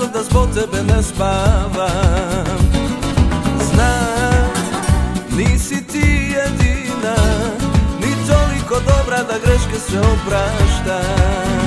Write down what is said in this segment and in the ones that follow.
razlog da zbog tebe ne spavam. Znam, nisi ti jedina, ni toliko dobra da greške sve opraštam.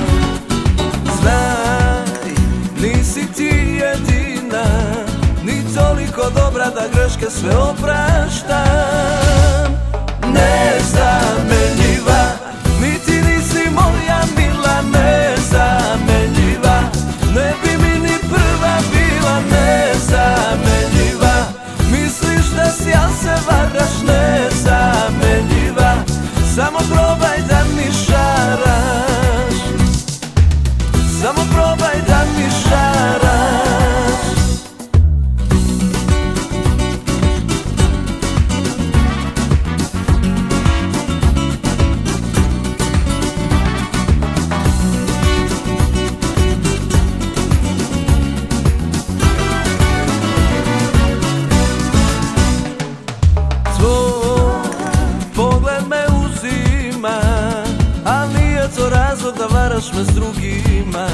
Znaj, nisi ti jedina, ni toliko dobra da greške sve opraštam. Nezamenljiva, ni ti nisi moja mila, nezamenljiva, ne bi mi ni prva bila. Nezamenljiva, misliš da si, al se varaš. Nezamenljiva, samo probaj da mi šaraš, samo probaj da mi šaraš. To razlog da varaš me s drugima.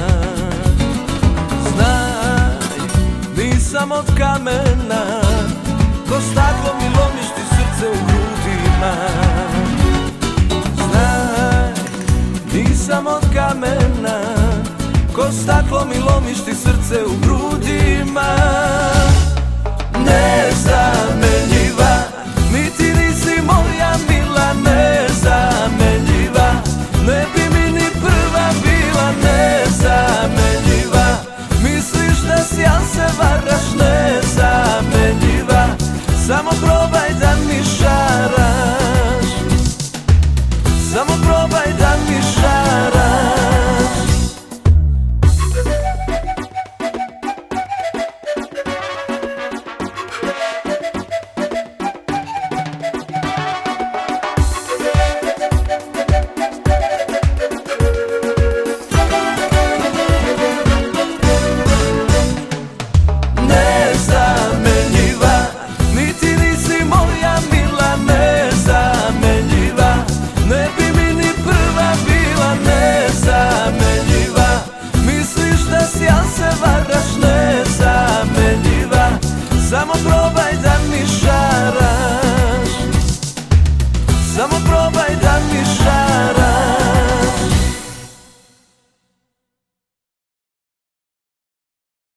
Znaj, nisam od kamena, ko staklo mi lomiš ti srce u grudima. Znaj, nisam od kamena, ko staklo mi lomiš ti srce u grudima. Nezamenljiva, ni ti nisi moja mila. Nezamenljiva, ne bi mi ni prva bila. Nezamenljiva, misliš da si, al se varaš. Nezamenljiva, samo probaj da mi šaraš, samo probaj da mi šaraš. Samo probaj da mi šaraš, samo probaj da mi šaraš.